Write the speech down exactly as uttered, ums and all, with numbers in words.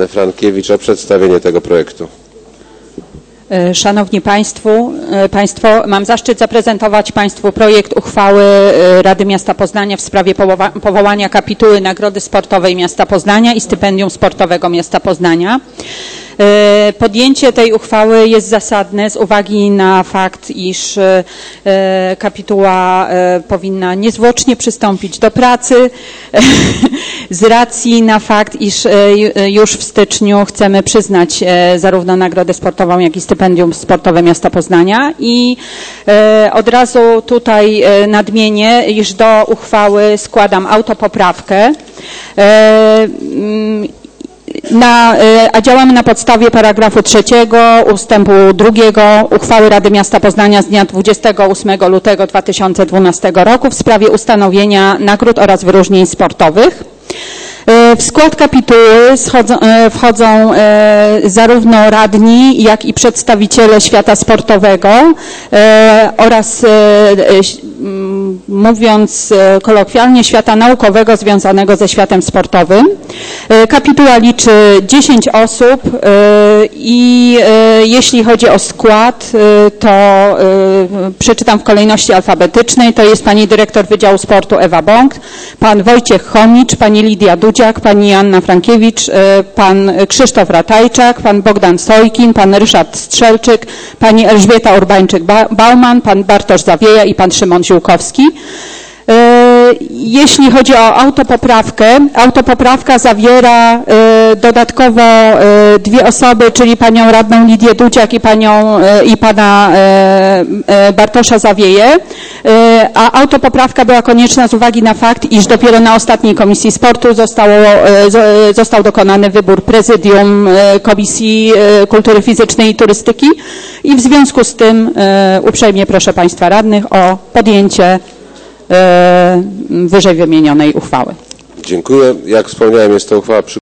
Annę Frankiewicz o przedstawienie tego projektu. Szanowni Państwo, Państwo, mam zaszczyt zaprezentować Państwu projekt uchwały Rady Miasta Poznania w sprawie powołania kapituły Nagrody Sportowej Miasta Poznania i Stypendium Sportowego Miasta Poznania. Podjęcie tej uchwały jest zasadne z uwagi na fakt, iż kapituła powinna niezwłocznie przystąpić do pracy z racji na fakt, iż już w styczniu chcemy przyznać zarówno Nagrodę Sportową, jak i Stypendium Sportowe Miasta Poznania i od razu tutaj nadmienię, iż do uchwały składam autopoprawkę. Na, a działamy na podstawie paragrafu trzeciego ustępu drugiego uchwały Rady Miasta Poznania z dnia dwudziestego ósmego lutego dwa tysiące dwunastego roku w sprawie ustanowienia nagród oraz wyróżnień sportowych. W skład kapituły schodzą, wchodzą zarówno radni, jak i przedstawiciele świata sportowego oraz, mówiąc kolokwialnie, świata naukowego związanego ze światem sportowym. Kapituła liczy dziesięć osób i jeśli chodzi o skład, to przeczytam w kolejności alfabetycznej. To jest pani dyrektor Wydziału Sportu Ewa Bąk, pan Wojciech Chomicz, pani Lidia Dudziak, pani Anna Frankiewicz, pan Krzysztof Ratajczak, pan Bogdan Sojkin, pan Ryszard Strzelczyk, pani Elżbieta Urbańczyk-Bauman, pan Bartosz Zawieja i pan Szymon Ziółkowski. Jeśli chodzi o autopoprawkę, autopoprawka zawiera dodatkowo dwie osoby, czyli panią radną Lidię Dudziak i panią i pana Bartosza Zawieję, a autopoprawka była konieczna z uwagi na fakt, iż dopiero na ostatniej Komisji Sportu zostało, został dokonany wybór prezydium Komisji Kultury Fizycznej i Turystyki i w związku z tym uprzejmie proszę państwa radnych o podjęcie wyżej wymienionej uchwały. Dziękuję. Jak wspomniałem, jest to uchwała